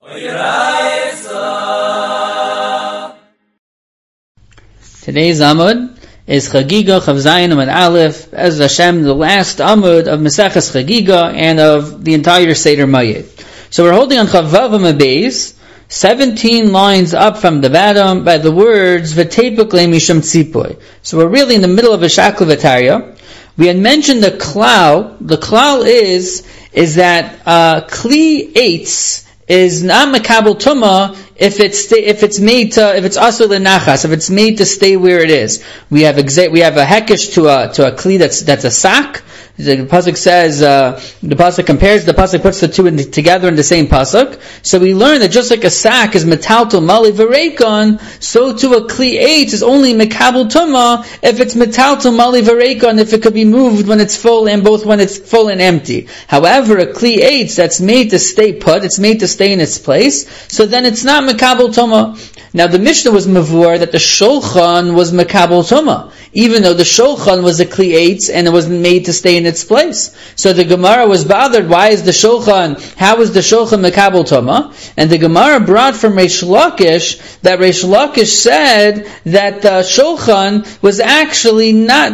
Today's Amud is Chagiga Chav Zayin Amud Aleph, as Hashem, the last Amud of Maseches Chagiga and of the entire Seder Mayit. So we're holding on Chav Vav Amud Beis, 17 lines up from the bottom by the words V'tepuk le misham tzipui. So we're really in the middle of a Shakla V'tarya. We had mentioned the klal. The klal is that kli eitz is not makabel tuma if it's asul lenachas, if it's made to stay where it is. We have a hekesh to a kli that's a sack. The pasuk says the pasuk compares. The pasuk puts the two together in the same pasuk. So we learn that just like a sack is metalto mali v'reikon, so too a kli eitz is only mekabel tuma if it's metalto mali v'reikon, if it could be moved when it's full and both when it's full and empty. However, a kli eitz that's made to stay put, it's made to stay in its place, so then it's not mekabel tuma. Now the Mishnah was mavur that the shulchan was mekabel tuma, even though the shulchan was a kli eitz and it was made to stay in its place. So the Gemara was bothered, why is the shulchan, how is the shulchan mekabel tuma? And the Gemara brought from Reish Lakish that Reish Lakish said that the shulchan was actually not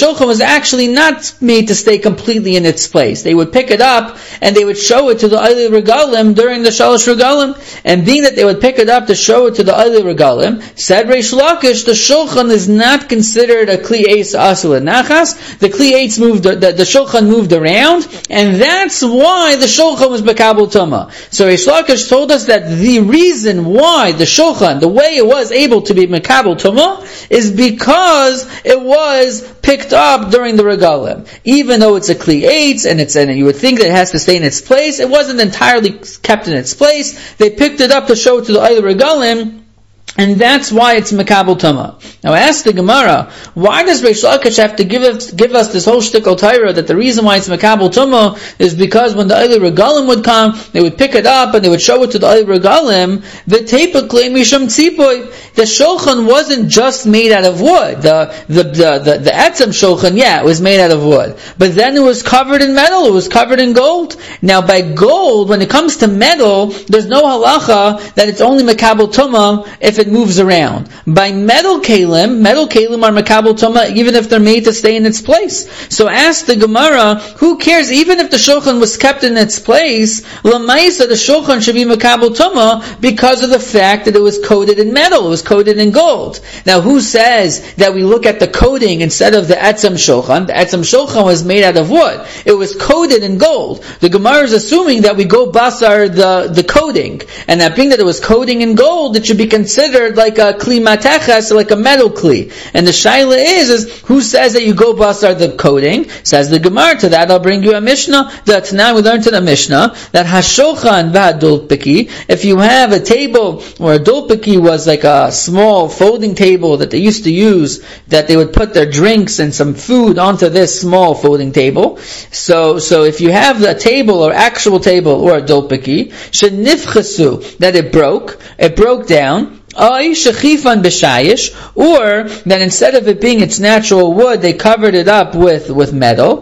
made to stay completely in its place. They would pick it up and they would show it to the Eilei Regalim during the Shalosh Regalim, and being that they would pick it up to show it to the Eilei Regalim, said Reish Lakish, the shulchan is not considered a kli eitz asul nachas. The kli eitz moved, the shulchan moved around, and that's why the shulchan was mekabel tuma. So Reish Lakish told us that the reason why the shulchan, the way it was able to be mekabel tuma, is because it was picked up during the regalim. Even though it's a kli eitz, and you would think that it has to stay in its place, it wasn't entirely kept in its place. They picked it up to show it to the Eilei Regalim, and that's why it's mekabel tuma. Now I asked the Gemara, why does Reish Lakish have to give us this whole shtickle Torah that the reason why it's mekabel tuma is because when the Eilei Regalim would come, they would pick it up and they would show it to the Eilei Regalim, v'tepuk le misham tzipui. The shulchan wasn't just made out of wood. The etzem shulchan, it was made out of wood. But then it was covered in metal, it was covered in gold. Now by gold, when it comes to metal, there's no halacha that it's only mekabel tuma if it moves around. By metal kalim are mekabel tuma even if they're made to stay in its place. So ask the Gemara, who cares, even if the shulchan was kept in its place, l'maisa the shulchan should be mekabel tuma because of the fact that it was coated in metal, it was coated in gold. Now who says that we look at the coating instead of the etzem shulchan? The etzem shulchan was made out of wood. It was coated in gold. The Gemara is assuming that we go basar the coating, and that being that it was coating in gold, it should be considered like a kli mateches, like a metal kli. And the shaila is who says that you go basar the coating? Says the Gemara. To that I'll bring you a Mishnah. That now we learned in a Mishnah that hashulchan v'hadulpiki, if you have a table, or a dulpiki was like a small folding table that they used to use, that they would put their drinks and some food onto this small folding table. So if you have a table, or actual table, or a dulpiki, shenifchasu, that it broke down, or that instead of it being its natural wood, they covered it up with metal.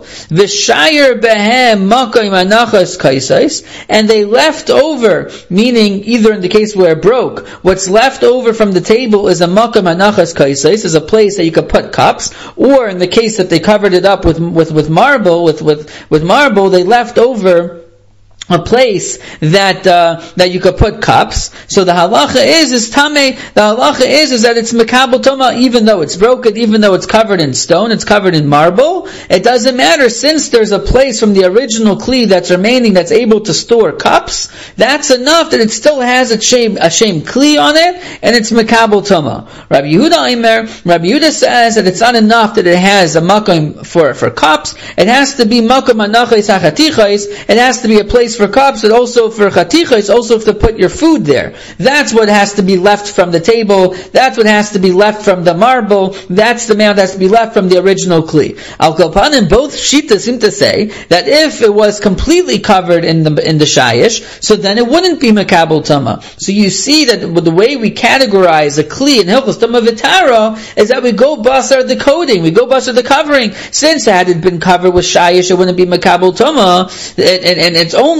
And they left over, meaning either in the case where it broke, what's left over from the table is a makam anachas kaisais, is a place that you could put cups, or in the case that they covered it up with marble, with marble, they left over a place that you could put cups. So the halacha is tamei. The halacha is that it's mekabel tuma, even though it's broken, even though it's covered in stone, it's covered in marble. It doesn't matter, since there's a place from the original kli that's remaining that's able to store cups. That's enough that it still has a shem kli on it, and it's mekabel tuma. Rabbi Yehuda says that it's not enough that it has a makom for cups. It has to be makom anachos hachatichos. It has to be a place for cups, and also for chatichos, also to put your food there. That's what has to be left from the table. That's what has to be left from the marble. That's the amount that has to be left from the original kli. Al Kalpanim, both shitas seem to say that if it was completely covered in the shayish, so then it wouldn't be mekabel tama. So you see that the way we categorize a kli in Hilchos Tama V'Tara is that we go basar the coating, we go basar the covering. Since had it been covered with shayish, it wouldn't be mekabel tama, and it's only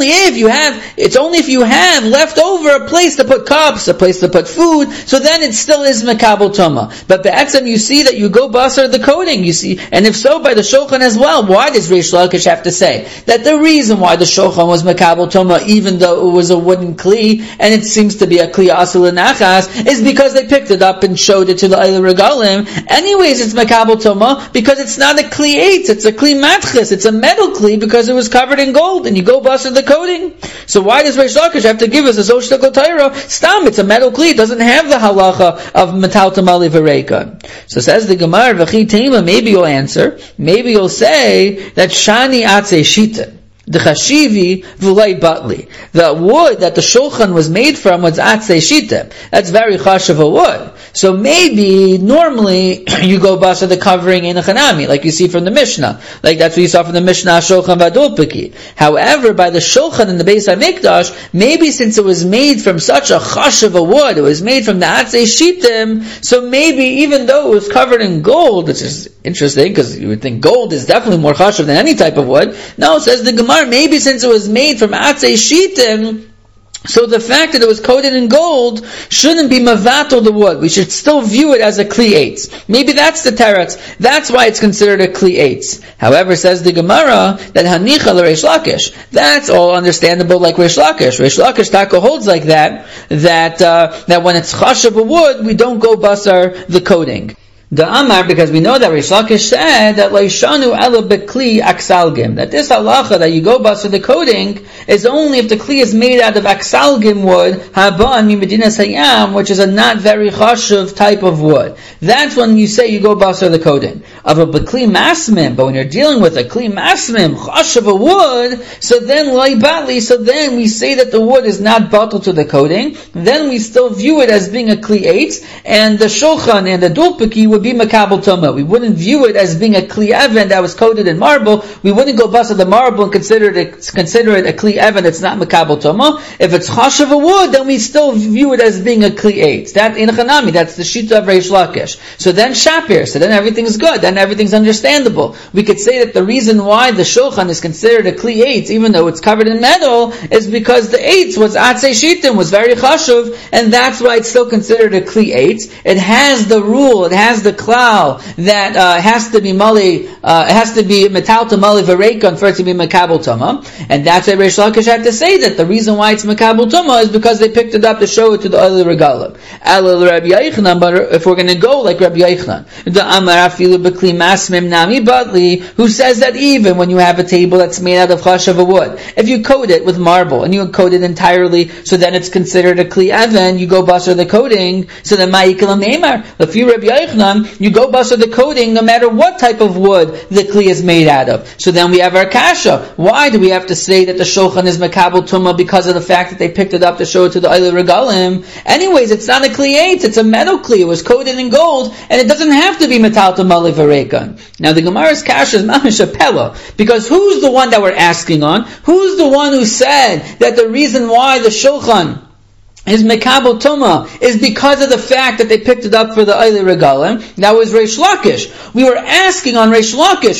only if you have left over a place to put cups, a place to put food, so then it still is Mekabel Tuma. But Be'etzem, you see that you go basar the coating, you see, and if so, by the Shulchan as well. Why does Reish Lakish have to say that the reason why the Shulchan was Mekabel Tuma, even though it was a wooden kli, and it seems to be a kli asul nachas, is because they picked it up and showed it to the Eile Regalim. Anyways, it's Mekabel Tuma because it's not a kli eitz, it's a kli matchis, it's a metal kli because it was covered in gold, and you go basar the coating. So why does Reish Lakish have to give us a Zoshtakol Taira? Stam, it's a metal kli, it doesn't have the halacha of metal tamali v'reikon. So says the Gemara, v'chi tema, maybe you'll answer, maybe you'll say that shani atze shita. The chashivi v'lei batli. The wood that the shulchan was made from was atzei shita. That's very chashav a wood. So maybe, normally, you go basa the covering in a chanami, like you see from the Mishnah. Like that's what you saw from the Mishnah, shulchan v'adulpiki. However, by the shulchan in the Beis HaMikdash, maybe since it was made from such a chashav a wood, it was made from the atzei shitim, so maybe even though it was covered in gold, which is interesting, because you would think gold is definitely more chashav than any type of wood. No, says the Gemara, maybe since it was made from atzei shitim, so the fact that it was coated in gold shouldn't be mavatal the wood. We should still view it as a kli eitz. Maybe that's the teretz. That's why it's considered a kli eitz. However, says the Gemara that hanicha l'Reish Lakish. That's all understandable like Reish Lakish. Reish Lakish taka holds like that when it's chashav a wood, we don't go basar the coating. The Amar, because we know that Reish Lakish said that Leishanu ela bekli aksalgim, that this halacha that you go basar the coating is only if the kli is made out of aksalgim wood, haban mi medinas hayam, which is a not very chashuv type of wood. That's when you say you go basar the coating. Of a bekli masmim, but when you're dealing with a kli masmim, chashuv a wood, so then loibatli, so then we say that the wood is not batal to the coating, then we still view it as being a kli eitz, and the shulchan and the dulpiki would be Mekabel Tuma. We wouldn't view it as being a kli even that was coated in marble. We wouldn't go bust the marble and consider it a kli even that's not Mekabel Tuma. If it's chashav a wood, then we still view it as being a kli eitz. That in Chanami, that's the shita of Reish Lakish. So then Shapir, so then everything's good, then everything's understandable. We could say that the reason why the shulchan is considered a kli eitz, even though it's covered in metal, is because the eitz was atzei shitim, was very chashav, and that's why it's still considered a kli eitz. It has the rule, it has the klal that has to be mali, has to be metal to mali v'reikon for it to be mekabel tuma, and that's why Reish Lakish had to say that the reason why it's mekabel tuma is because they picked it up to show it to the Eile Regalim. Rabbi Yochanan, but if we're going to go like Rabbi Yochanan, the Amar afilu b'kli masmim nami badli, who says that even when you have a table that's made out of chashav wood, if you coat it with marble and you coat it entirely, so then it's considered a kli even, you go basar the coating, so then ma'ikal neimar. If you Rabbi Yochanan, you go basar the coating no matter what type of wood the kli is made out of. So then we have our kasha. Why do we have to say that the shulchan is mekabel tuma because of the fact that they picked it up to show it to the Eile Regalim? Anyways, it's not a kli eitz, it's a metal kli. It was coated in gold, and it doesn't have to be metal to mali v'reikon. Now the Gemara's kasha is mamish apella, because who's the one that we're asking on? Who's the one who said that the reason why the shulchan is mekabel tuma is because of the fact that they picked it up for the Eile Regalim? That was Reish Lakish. We were asking on Reish Lakish,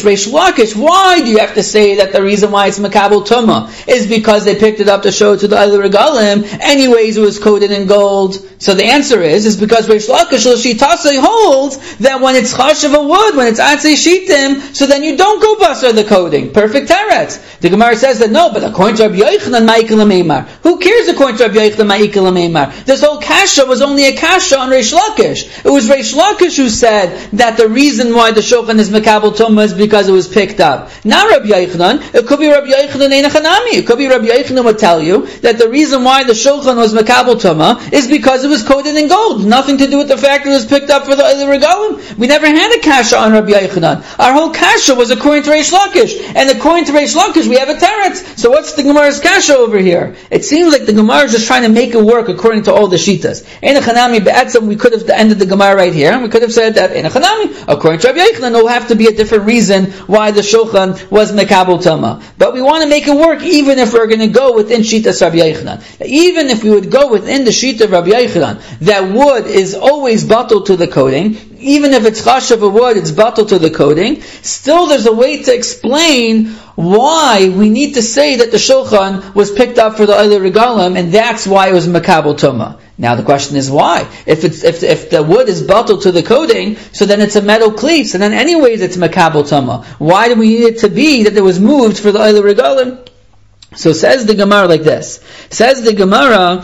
why do you have to say that the reason why it's mekabel tuma is because they picked it up to show it to the Eile Regalim? Anyways, it was coated in gold. So the answer is because Reish Lakish l'shitase holds that when it's chashav a wood, when it's atzei shitim, so then you don't go basar the coating. Perfect teretz. The Gemara says that no, but according to Rabbi Yochanan, ma'ikal meimar. Who cares according to Rabbi Yochanan, ma'ikal meimar? This whole kasha was only a kasha on Reish Lakish. It was Reish Lakish who said that the reason why the shulchan is mekabel tuma is because it was picked up. Not Rabbi Yochanan. It could be Rabbi Yochanan ein chanami. It could be Rabbi Yochanan would tell you that the reason why the shulchan was mekabel tuma is because it was coated in gold. Nothing to do with the fact that it was picked up for the Eile Regalim. We never had a kasha on Rabbi Yochanan. Our whole kasha was according to Reish Lakish, and according to Reish Lakish we have a teretz. So what's the Gemara's kasha over here? It seems like the Gemara is just trying to make it work according to all the shitas. Ein chanami be'etzem, we could have ended the Gemara right here, and we could have said that ein chanami, according to Rabbi Yochanan, there will have to be a different reason why the shulchan was mekabel tama. But we want to make it work, even if we're going to go within shitas Rabbi Yochanan. Even if we would go within the shita of Rabbi Yochanan, that wood is always batal to the coating. Even if it's chashav a wood, it's batal to the coating. Still, there's a way to explain why we need to say that the shulchan was picked up for the Oile Regalim, and that's why it was Makabel Tumah. Now the question is why? If the wood is batel to the coating, so then it's a metal cleat, and then anyways it's Makabel Tumah. Why do we need it to be that it was moved for the Oile Regalim? So says the Gemara like this. Says the Gemara,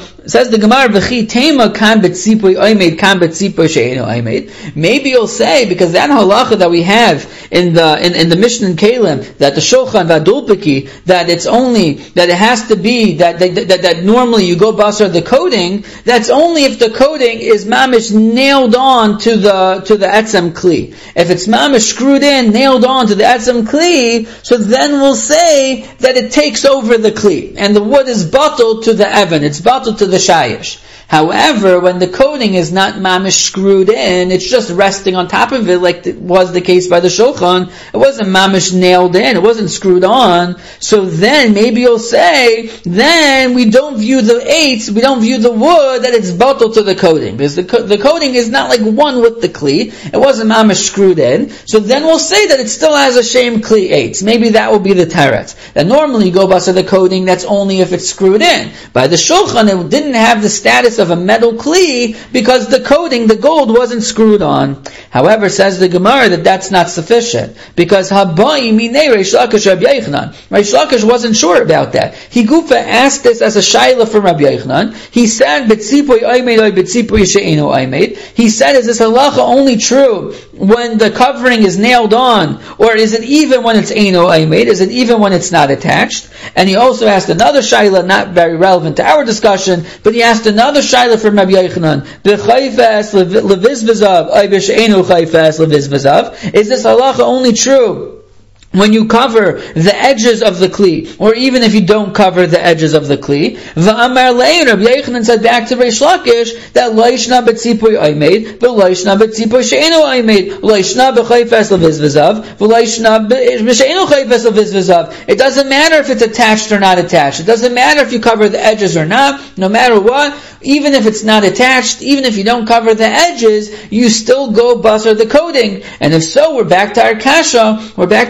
V'chi tema kan betzipui oimed, kan betzipui she'enu oimed. Maybe you'll say, because that halacha that we have in the Mishnah in Kalim, that the shulchan v'adulpiki, that it's only, that it has to be, that normally you go basar the coating, that's only if the coating is mamish nailed on to the etzem kli. If it's mamish screwed in, nailed on to the etzem kli, so then we'll say that it takes over the kli, and the wood is bottled to the evan, it's bottled to the shayish. However, when the coating is not mamish screwed in, it's just resting on top of it, like it was the case by the shulchan. It wasn't mamish nailed in, it wasn't screwed on. So then maybe you'll say, then we don't view the eitz, we don't view the wood that it's bottled to the coating, because the coating is not like one with the kli. It wasn't mamish screwed in. So then we'll say that it still has a shame kli eitz. Maybe that will be the teretz. That normally you go basar the coating, that's only if it's screwed in. By the shulchan, it didn't have the status of a metal kli because the coating, the gold, wasn't screwed on. However, says the Gemara that that's not sufficient, because Habai minei Reish Lakish Rabbi Yochanan. Reish Lakish wasn't sure about that. He Gufa asked this as a shaila from Rabbi Yochanan. He said, "Betzipui oimed or betzipui she'enu oimed." He said, "Is this halacha only true when the covering is nailed on, or is it even when it's einu oimed? Is it even when it's not attached?" And he also asked another shaila, not very relevant to our discussion, but he asked another shaila from Rabbi Yochanan. B'chayfes levizvazav, ay b'she'enu chayfes levizvazav. Is this halacha only true when you cover the edges of the kli, or even if you don't cover the edges of the kli? V'amar le'in, Rabbi Yochanan said back to Reish Lakish that loishna betzipui oimed, but loishna betzipui she'enu oimed, loishna b'chayfes levizvazav, v'loishna b'she'enu chayfes levizvazav. It doesn't matter if it's attached or not attached. It doesn't matter if you cover the edges or not. No matter what, even if it's not attached, even if you don't cover the edges, you still go basar the coating. And if so, we're back to our kasha,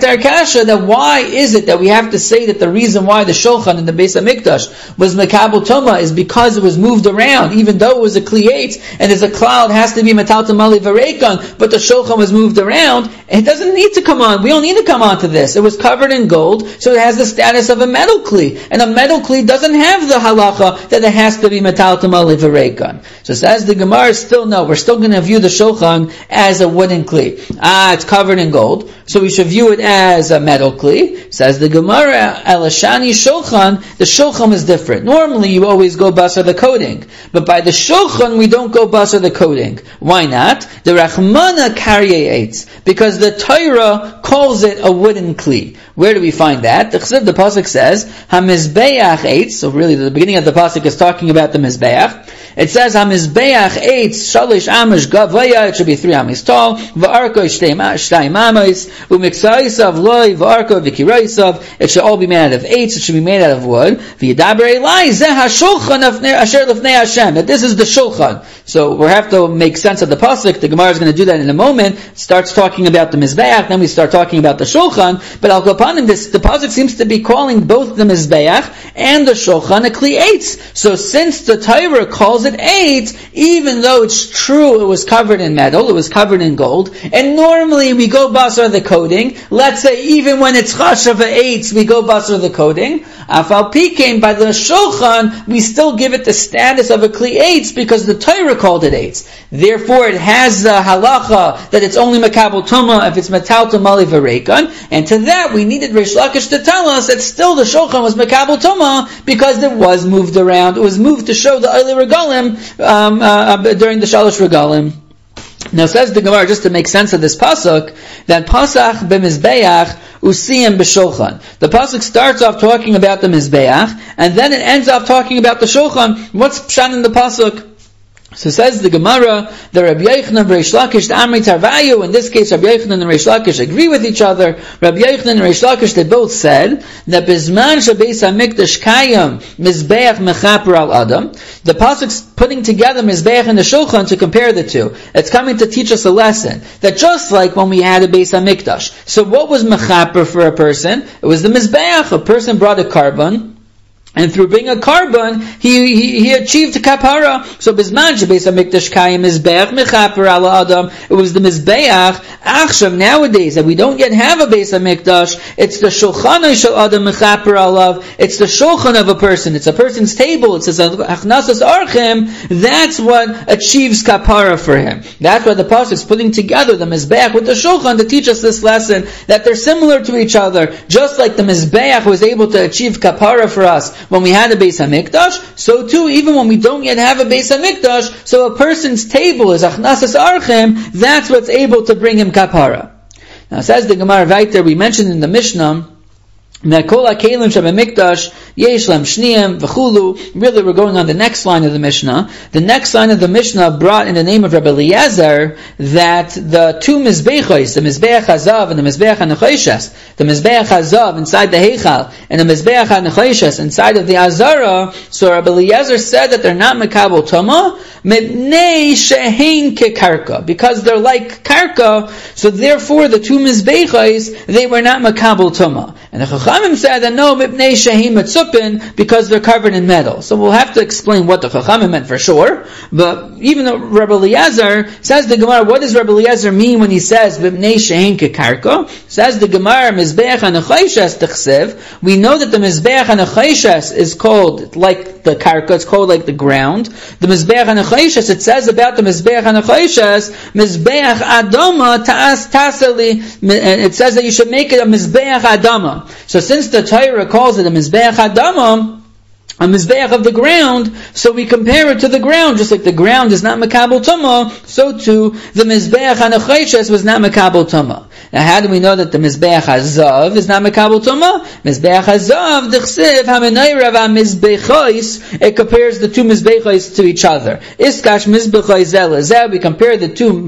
that why is it that we have to say that the reason why the shulchan in the Beis HaMikdash was Makabel Tumah is because it was moved around, even though it was a kli eitz, and as a cloud has to be metal tamali v'reikon, but the shulchan was moved around, it doesn't need to come on. We don't need to come on to this. It was covered in gold, so it has the status of a metal kli, and a metal kli doesn't have the halacha that it has to be metal tamali v'reikon. So says the Gemara, still no, we're still going to view the shulchan as a wooden kli. It's covered in gold, so we should view it as a metal kli. Says the Gemara, Elashani shulchan, the shulchan is different. Normally you always go basar the coating, but by the shulchan we don't go basar the coating. Why not? The Rachmana karye eitz, because the Torah calls it a wooden kli. Where do we find that? The pasuk says hamizbeach eitz. So really, the beginning of the pasuk is talking about the mizbeach. It says hamizbeach eitz shalish amish gavaya. It should be 3 amis tall. Va'arko shtayim amis u'miksaisav loy va'arko v'kiraisav. It should all be made out of eitz. It should be made out of wood. V'yidaber elai zeh hashulchan asher lefnei Hashem. That this is the shulchan. So we have to make sense of the pasuk. The Gemara is going to do that in a moment. It starts talking about the mizbeach, then we start talking about the shulchan. But I'll go upon this. The pasuk seems to be calling both the mizbeach and the shulchan a kli eitz. So since the Torah calls it eitz, even though it's true it was covered in metal, it was covered in gold, and normally we go basar the coating. Let's say even when it's chashav eitz, we go basar the coating. Afal pikein, by the shulchan, we still give it the status of a kli eitz because the Torah called it eitz. Therefore, it has the halacha that it's only makabel tumah if it's metal tamali v'reikon, and to that we needed Reish Lakish to tell us that still the shulchan was makabel tumah because it was moved around. It was moved to show the Oile Regalim during the Shalosh Regalim. Now says the Gemara, just to make sense of this pasuk, that pasach b'mizbeach usiyim b'shulchan. The pasuk starts off talking about the mizbeach, and then it ends off talking about the shulchan. What's pshat in the pasuk? So says the Gemara, the Rabbi Yochanan and Reish Lakish, the Amri Tarvayu, in this case Rabbi Yochanan and Reish Lakish agree with each other. Rabbi Yochanan and Reish Lakish, they both said that Bizman Shabeis HaMikdash Kayam Mizbeach Mechaper Al Adam. The Pasuk's putting together Mizbeach and the Shulchan to compare the two. It's coming to teach us a lesson. That just like when we had a Beis HaMikdash. So what was Mechaper for a person? It was the Mizbeach. A person brought a carbon, and through being a carbon, he achieved kapara. So Bizman Shabeis HaMikdash Kayim Mizbeach Mechaper Ala Adam. It was the Mizbeach. Achshav, nowadays that we don't yet have a Beis HaMikdash, it's the Shulchan Shel Adam Mechaper Alav. It's the Shulchan of a person. It's a person's table. It says Achnasas Archim. That's what achieves kapara for him. That's why the pasuk is putting together the Mizbeach with the Shulchan to teach us this lesson that they're similar to each other. Just like the Mizbeach was able to achieve kapara for us when we had a Beis HaMikdash, so too, even when we don't yet have a Beis HaMikdash, so a person's table is Achnasas Archim, that's what's able to bring him kapara. Now, says the Gemara Vayter, we mentioned in the Mishnah, really, we're going on the next line of the Mishnah. The next line of the Mishnah brought in the name of Rabbi Eliezer that the two Mizbechos, the Mizbeach Hazav and the Mizbeach HaNechoshes, the Mizbeach Hazav inside the Heichal and the Mizbeach HaNechoshes inside of the Azara, so Rabbi Eliezer said that they're not Mekabel Toma, Mipnei Shehein Kekarka, because they're like Karka, so therefore the two Mizbechos, they were not Mekabel Toma. And the Chachamim said that no, Mipnei Shehim Metzupin, because they're covered in metal. So we'll have to explain what the Chachamim meant for sure. But even though Rabbi Eliezer, says the Gemara, what does Rabbi Eliezer mean when he says Mipnei Shehim Kekarka? Says the Gemara, Mizbeach HaNechoshes Techsev. We know that the Mizbeach HaNechoshes is called like the Karka, it's called like the ground. The Mizbeach HaNechoshes, it says about the Mizbeach HaNechoshes, Mizbeach Adama Ta'as Taseli, it says that you should make it a Mizbeach Adama. So since the Torah calls it a Mizbeach Adama, a Mizbeach of the ground, so we compare it to the ground, just like the ground is not Mekabel Tuma, so too the Mizbeach HaNechoshes was not Mekabel Tuma. Now how do we know that the Mizbeach HaZav is not Mekabel Tuma? Mizbeach HaZav, D'chsev HaMenayra VaMizbechos, it compares the two Mizbechos to each other. Iskash Mizbechos Zelazeh, we compare the two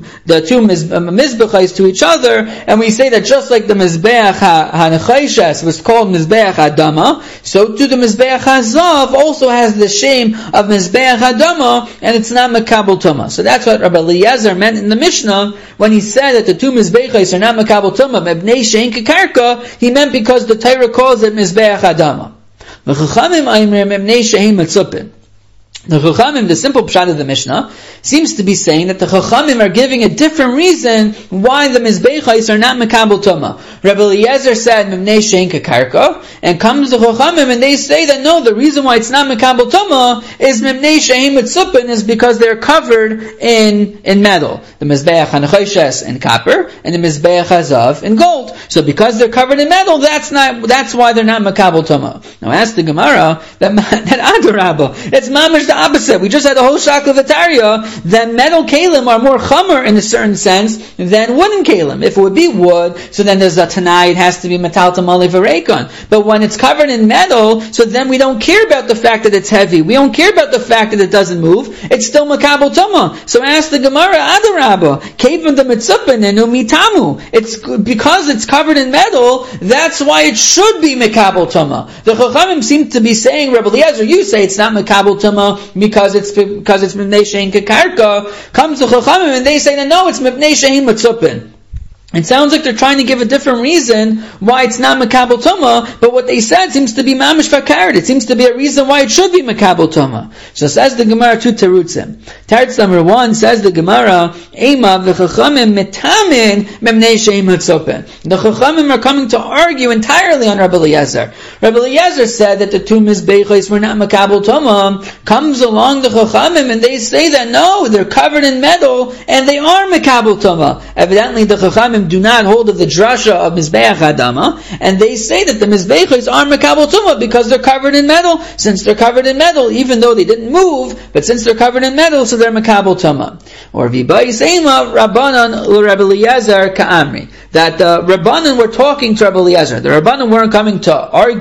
Mizbechos to each other, and we say that just like the Mizbeach HaNechoshes was called Mizbeach Adama, so too the Mizbeach HaZav also has the shame of Mizbeach Adama, and it's not Mekabel Tuma. So that's what Rabbi Eliezer meant in the Mishnah when he said that the two Mizbechos are not Mekabel Tuma, Mebnei Shein Kekarka, he meant because the Torah calls it Mizbeach Adama. The Chachamim Aimrim Mebnei Shein Metzupin. The Chachamim, the simple pshat of the Mishnah, seems to be saying that the Chachamim are giving a different reason why the Mizbechos are not Mekabel Tuma. Rabbi Eliezer said, Mimnei Shein Kekarka, and comes the Chachamim and they say that no, the reason why it's not Mekabel Tuma is Mimnei Shein Metzupin, is because they're covered in metal. The Mizbeach HaNechoshes in copper, and the Mizbeach HaZav in gold. So because they're covered in metal, that's why they're not Mekabel Tuma. Now ask the Gemara, that Adarabah, it's mamish the opposite. We just had the whole shak of Ataria that metal kalim are more chamer in a certain sense than wooden kalim. If it would be wood, so then there's a tanai, it has to be metal tamali v'reikon. But when it's covered in metal, so then we don't care about the fact that it's heavy. We don't care about the fact that it doesn't move. It's still Mekabel Tuma. So ask the Gemara, Adarabba, kevin the mitzupin enu mitamu. It's because it's covered in metal, that's why it should be Mekabel Tuma. The Chachamim seem to be saying, Rabbi Eliezer, you say it's not Mekabel Tuma because it's Mipnei Shein Kekarka. Comes the Chachamim and they say that no, it's Mipnei Shein Metzupin. It sounds like they're trying to give a different reason why it's not Mekabel Tuma, but what they said seems to be mamish v'karet. It seems to be a reason why it should be Mekabel Tuma. So says the Gemara two terutzim. Teretz number one says the Gemara, Ema v'chachamim metamin memnei sheim metzupin. The Chachamim are coming to argue entirely on Rabbi Eliezer. Rabbi Eliezer said that the two Mizbechos were not Mekabel Tuma. Comes along the Chachamim and they say that no, they're covered in metal and they are Mekabel Tuma. Evidently the Chachamim do not hold of the drasha of Mizbeach Adama, and they say that the Mizbechos are Mekabel Tuma because they're covered in metal. Since they're covered in metal, even though they didn't move, but since they're covered in metal, so they're Mekabel Tuma. Or V'bayis Ema Rabbanan Rabbi Eliezer Ka'amri. That the Rabbanan were talking to Rabbi Eliezer. The Rabbanan weren't coming to argue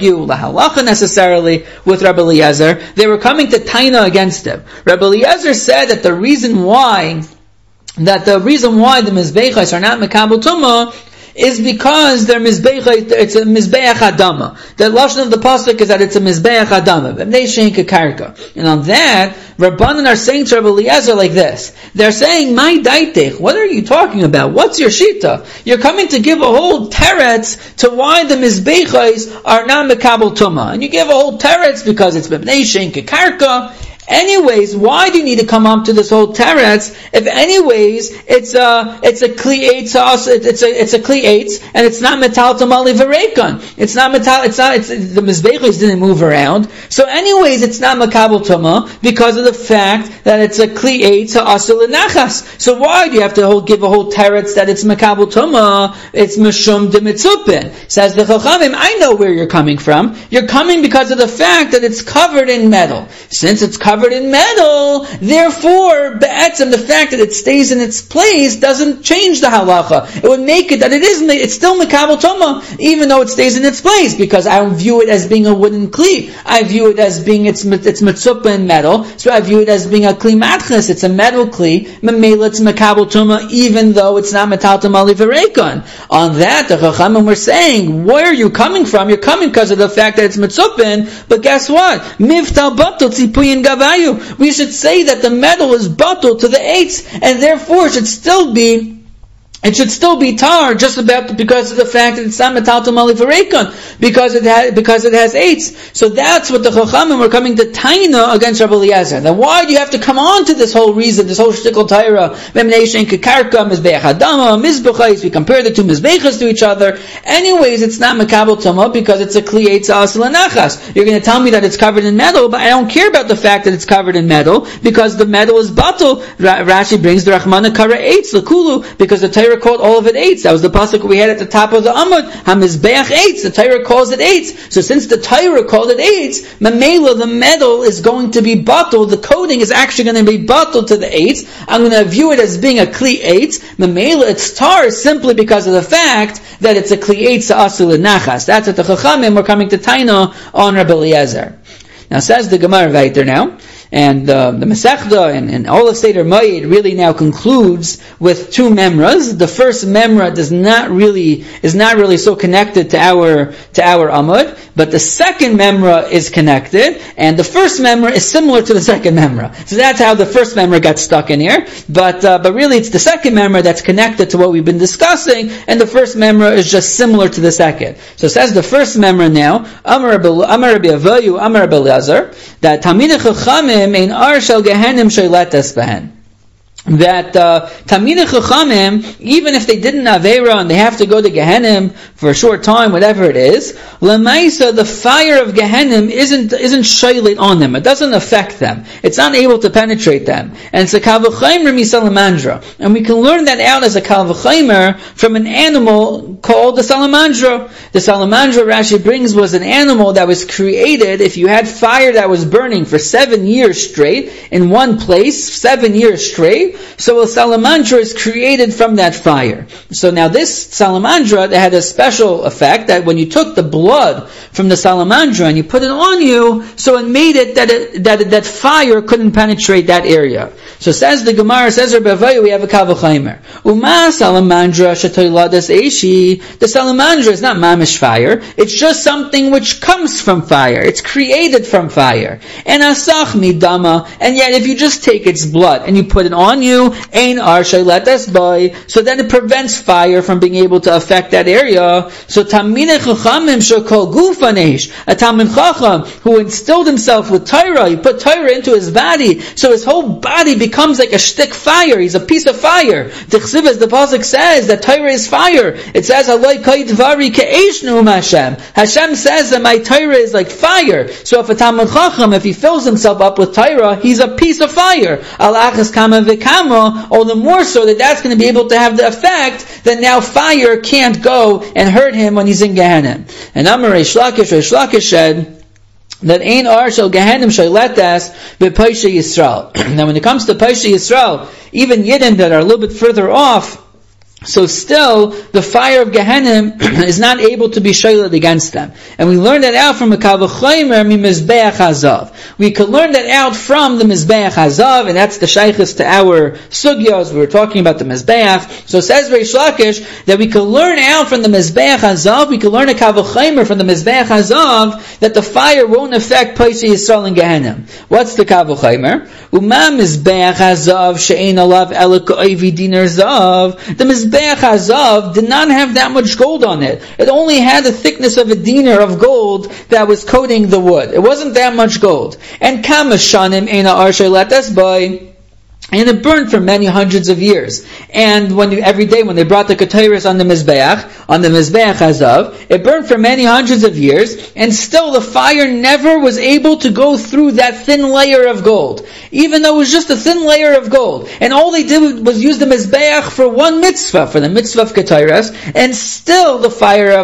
argue lahalacha necessarily with Rabbi Eliezer. They were coming to taina against him. Rabbi Eliezer said that the reason why the mizbechos are not mekabel tumah is because they're mizbeach, it's a mizbeach adama. The lashon of the pasuk is that it's a mizbeach adama. And on that, Rabbanan are saying to Rabbi Eliezer like this. They're saying, "My daitech, what are you talking about? What's your shita? You're coming to give a whole teretz to why the mizbechos are not mekabel tumah, and you give a whole teretz because it's b'nei shein kekarka." Anyways, why do you need to come up to this whole teretz? If anyways, it's a kli eitz, and it's not metal tamali v'reikon. It's not metal. The mizbechos didn't move around. So, anyways, it's not makabel tumah because of the fact that it's a kli eitz ha'asel l'nachas. So, why do you have to give a whole teretz that it's makabel tumah? It's mishum de mitzupin. Says the Chachamim, I know where you're coming from. You're coming because of the fact that it's covered in metal. Since it's covered in metal, therefore, be'etzem, the fact that it stays in its place doesn't change the halacha. It would make it that it's still mekabel tumah, even though it stays in its place, because I don't view it as being a wooden kli. I view it as being it's mitzupah in metal, so I view it as being a kli matches. It's a metal kli. Memela, it's mekabel tumah, even though it's not metal tumah liverekon. On that, the Chachamim were saying, where are you coming from? You're coming because of the fact that it's mitzupin, but guess what? Miftal batal tzipuyin gavai. We should say that the metal is batul to the eitz, and therefore it should still be tar, just about because of the fact that it's not metal tamali v'reikon, because it has eitz. So that's what the Chachamim were coming to taina against Rabbi Eliezer. Then why do you have to come on to this whole reason, this whole shtickle taira? We compare the two mizbechas to each other. Anyways, it's not mekabel tumah because it's a kli eitz asel nachas. You're going to tell me that it's covered in metal, but I don't care about the fact that it's covered in metal because the metal is batul. Rashi brings the Rachmana kara eitz l'kulu because the Torah called all of it eitz. That was the pasuk we had at the top of the Amud. Hamizbeach eitz. The Torah calls it eitz. So since the Torah called it eitz, mamela, the metal is going to be batul. The coating is actually going to be batul to the eitz. I'm going to view it as being a kli eitz. Mamela, it's tar simply because of the fact that it's a kli eitz asul nachas. That's what the Chachamim were coming to taina on Rabbi Eliezer. Now says the Gemara weiter now. And the Masechta and all of Seder Mayid really now concludes with two memras. The first memra is not really so connected to our Amud, but the second memra is connected, and the first memra is similar to the second memra. So that's how the first memra got stuck in here. But really, it's the second memra that's connected to what we've been discussing, and the first memra is just similar to the second. So it says the first memra now, Amar Rabbi Avayu, Amar Rabbi Eliezer, that Talmidei Chachamim ein ar shel gehenim sheiletes behen. That Talmidei Chachamim, even if they did an Aveira and they have to go to Gehenim for a short time, whatever it is, Lamaisa, the fire of Gehenim isn't shaylit on them. It doesn't affect them. It's not able to penetrate them. And it's a kal v'chaimer misalamandra. And we can learn that out as a kal v'chaimer from an animal called the salamandra. The salamandra, Rashi brings, was an animal that was created if you had fire that was burning for 7 years straight in one place, 7 years straight. So a salamandra is created from that fire. So now this salamandra, that had a special effect that when you took the blood from the salamandra and you put it on you, so it made it that fire couldn't penetrate that area. So says the Gemara, says Rabbi Avayu, we have a kal v'chaimer. Uma salamandra shetoilades eishi. The salamandra is not mamish fire. It's just something which comes from fire. It's created from fire. And asach midama. And yet if you just take its blood and you put it on you, ein ar sheiletes boy. So then it prevents fire from being able to affect that area. So Talmidei Chachamim shekol gufanesh. A Talmid Chacham who instilled himself with Torah, he put Torah into his body, so his whole body becomes like a shtick fire. He's a piece of fire. T'chsiv, as the pasuk says, that Torah is fire. It says, Aloi kai dvari ke'esh nu'um Hashem. Hashem says that my Torah is like fire. So if a Talmid Chacham, if he fills himself up with Torah, he's a piece of fire. Al achas kama v'kama, all the more so that that's going to be able to have the effect that now fire can't go and hurt him when he's in Gehenna. And Amar Reish Lakish said that ein ar shel Gehenim sheiletes b'Paisha Yisrael. Now when it comes to Paisha Yisrael, even Yidden that are a little bit further off, so still the fire of Gehenna is not able to be shailed against them. And we learn that out from a Kavachaymer mi-Mizbeach Hazav. We could learn that out from the Mizbeach Hazav, and that's the shaykhis to our sugyas. We were talking about the Mizbeach. So it says Reish Lakish that we could learn out from the Mizbeach Hazav, we could learn a Kavachaymer from the Mizbeach Hazav, that the fire won't affect Paisei Yisrael and Gehenna. What's the Kavachaymer? Uma Mizbeach Hazav she'ein alav elok oivi dinar zav. The Mizbeach Hazav did not have that much gold on it. It only had the thickness of a dinar of gold that was coating the wood. It wasn't that much gold. And kama shanim eina arshay latas by. And it burned for many hundreds of years. And every day when they brought the ketores on the Mizbeach Hazav, it burned for many hundreds of years, and still the fire never was able to go through that thin layer of gold. Even though it was just a thin layer of gold. And all they did was use the Mizbeach for one mitzvah, for the mitzvah of ketores, and still the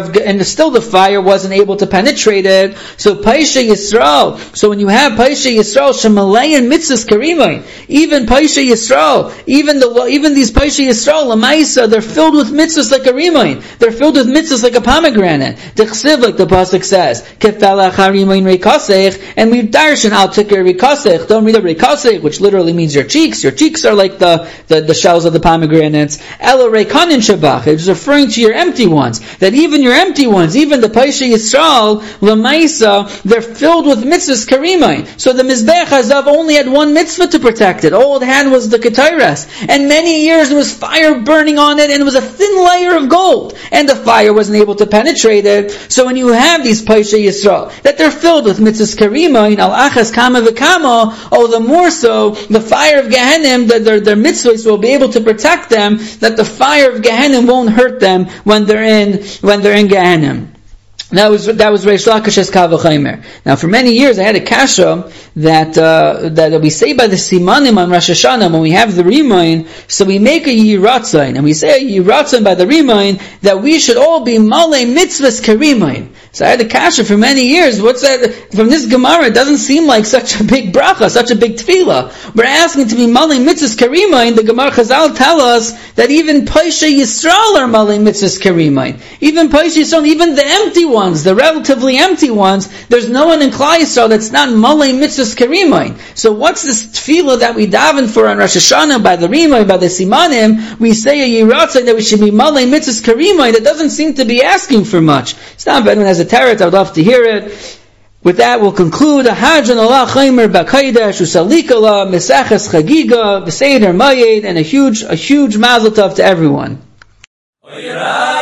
fire wasn't able to penetrate it. So Paisei Yisrael, so when you have Paisei Yisrael, Shemalayan mitzvahs karimayin, even Paisei Yisrael, even these Paisei Yisrael, Lamaisa, they're filled with mitzvahs like a rimayin. They're filled with mitzvahs like a pomegranate. Dechsiv, like the pasuk says, Kefalach harimayin reikasech, and we darshan al tikir reikasech. Don't read a reikasech, which literally means your cheeks. Your cheeks are like the shells of the pomegranates. Ela reikanin shabach, it's referring to your empty ones. That even your empty ones, even the Paisei Yisrael, Lamaisa, they're filled with mitzvahs karimayin. So the Mizbeach Hazav only had one mitzvah to protect it. All it had was the ketores, and many years there was fire burning on it, and it was a thin layer of gold, and the fire wasn't able to penetrate it. So when you have these Paisei Yisrael, that they're filled with mitzvahs karima, in al achas kama v'kama, the more so, the fire of Gehenna, that their mitzvahs will be able to protect them, that the fire of Gehenna won't hurt them when they're in Gehenna. That was Reish Lakish's Kavachaymer. Now, for many years, I had a kasha that we say by the Simanim on Rosh Hashanah when we have the Rimayin. So we make a Yiratzain, and we say a Yiratzain by the Rimayin that we should all be Malei Mitzvahs Karimayin. So I had a kasha for many years. What's that? From this Gemara, it doesn't seem like such a big bracha, such a big tefillah. We're asking to be Malei Mitzvahs Karimayin. The Gemara Chazal tell us that even Paisei Yisrael are Malei Mitzvahs Karimayin. Even Paisei Yisrael, even the empty ones, the relatively empty ones, there's no one in Klal Yisrael that's not Malei Mitzvahs Karimayin. So what's this tefillah that we daven for on Rosh Hashanah by the Rimayin, by the Simanim? We say a Yiratzah that we should be Malei Mitzvahs Karimayin. That doesn't seem to be asking for much. It's not, if anyone has a teretz, I would love to hear it. With that, we'll conclude a Hajj and Allah Chaymer B'Kaidesh Usalikala Mesaches Chagiga V'Seder Mayed, and a huge Mazel Tov to everyone.